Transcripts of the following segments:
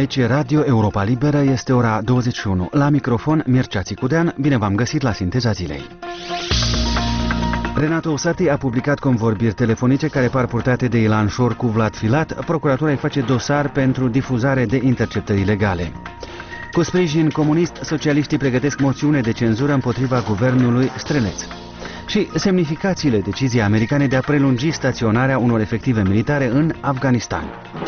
Aici Radio Europa Liberă, este ora 21. La microfon Mircea Țicudean, bine v-am găsit la Sinteza Zilei. Renato Usati a publicat convorbiri telefonice care par purtate de Ilan Șor cu Vlad Filat. Procuratura îi face dosar pentru difuzare de interceptări ilegale. Cu sprijin comunist, socialiștii pregătesc moțiune de cenzură împotriva guvernului Streleț. Și semnificațiile deciziei americane de a prelungi staționarea unor efective militare în Afganistan.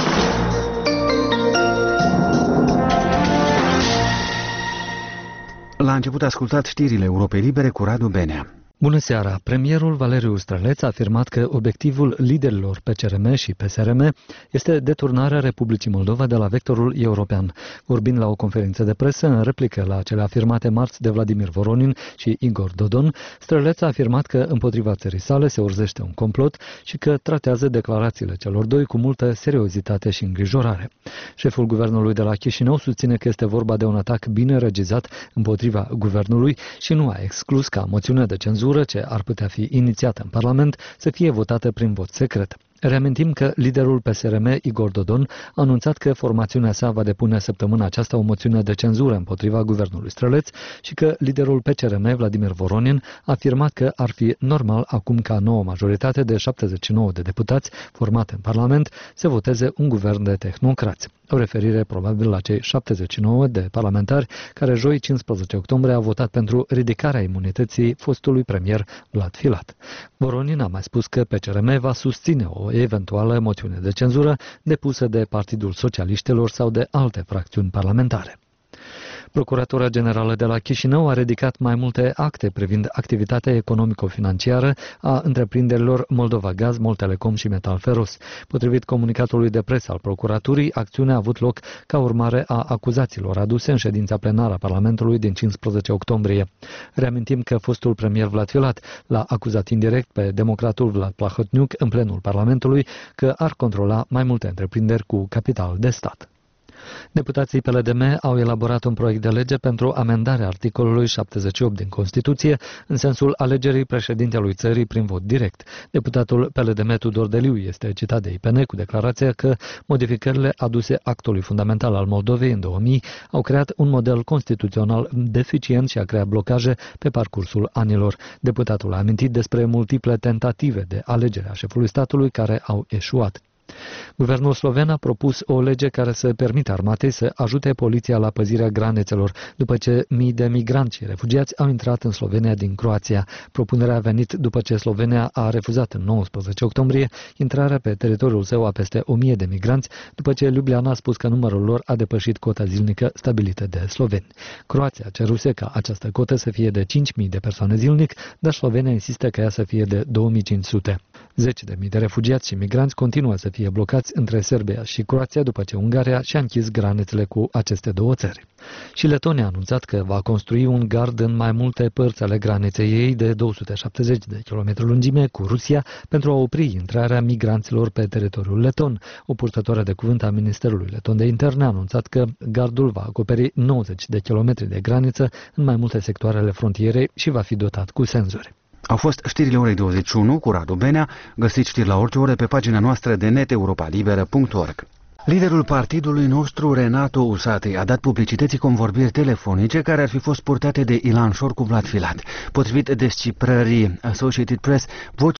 La început ascultat știrile Europei Libere cu Radu Benea. Bună seara! Premierul Valeriu Streleț a afirmat că obiectivul liderilor PCRM și PSRM este deturnarea Republicii Moldova de la vectorul european. Vorbind la o conferință de presă, în replică la cele afirmate marți de Vladimir Voronin și Igor Dodon, Streleț a afirmat că împotriva țării sale se urzește un complot și că tratează declarațiile celor doi cu multă seriozitate și îngrijorare. Șeful guvernului de la Chișinău susține că este vorba de un atac bine regizat împotriva guvernului și nu a exclus ca moțiunea de cenzură ce ar putea fi inițiată în Parlament să fie votată prin vot secret. Reamintim că liderul PSRM, Igor Dodon, a anunțat că formațiunea sa va depune săptămâna aceasta o moțiune de cenzură împotriva guvernului Streleț și că liderul PCRM, Vladimir Voronin, a afirmat că ar fi normal acum ca noua majoritate de 79 de deputați formate în Parlament să voteze un guvern de tehnocrați. O referire probabil la cei 79 de parlamentari care joi 15 octombrie au votat pentru ridicarea imunității fostului premier Vlad Filat. Voronin a mai spus că PCRM va susține o eventuală moțiune de cenzură depusă de Partidul Socialiștilor sau de alte fracțiuni parlamentare. Procuratura Generală de la Chișinău a ridicat mai multe acte privind activitatea economico-financiară a întreprinderilor Moldova Gaz, Moltelecom și Metal Feros. Potrivit comunicatului de presă al procuraturii, acțiunea a avut loc ca urmare a acuzațiilor aduse în ședința plenară a Parlamentului din 15 octombrie. Reamintim că fostul premier Vlad Filat l-a acuzat indirect pe democratul Vlad Plahotniuc în plenul Parlamentului că ar controla mai multe întreprinderi cu capital de stat. Deputații PLDM au elaborat un proiect de lege pentru amendarea articolului 78 din Constituție în sensul alegerii președintelui țării prin vot direct. Deputatul PLDM Tudor Deliu este citat de IPN cu declarația că modificările aduse actului fundamental al Moldovei în 2000 au creat un model constituțional deficient și a creat blocaje pe parcursul anilor. Deputatul a amintit despre multiple tentative de alegere a șefului statului care au eșuat. Guvernul sloven a propus o lege care să permită armatei să ajute poliția la păzirea granițelor, după ce mii de migranți și refugiați au intrat în Slovenia din Croația. Propunerea a venit după ce Slovenia a refuzat în 19 octombrie intrarea pe teritoriul său a peste 1000 de migranți, după ce Ljubljana a spus că numărul lor a depășit cota zilnică stabilită de sloveni. Croația ceruse ca această cotă să fie de 5000 de persoane zilnic, dar Slovenia insistă că ea să fie de 2500. 10.000 de refugiați și migranți continuă să fie blocați între Serbia și Croația după ce Ungaria și-a închis granițele cu aceste două țări. Și Letonia a anunțat că va construi un gard în mai multe părți ale graniței ei de 270 de km lungime cu Rusia pentru a opri intrarea migranților pe teritoriul leton. O purtătoare de cuvânt a Ministerului Leton de Interne a anunțat că gardul va acoperi 90 de kilometri de graniță în mai multe sectoare ale frontierei și va fi dotat cu senzori. Au fost știrile orei 21 cu Radu Benea. Găsiți știri la orice oră pe pagina noastră de net europalibera.org. Liderul partidului nostru, Renato Usati, a dat publicității convorbiri telefonice care ar fi fost purtate de Ilan Șor cu Vlad Filat. Potrivit descifrării Associated Press,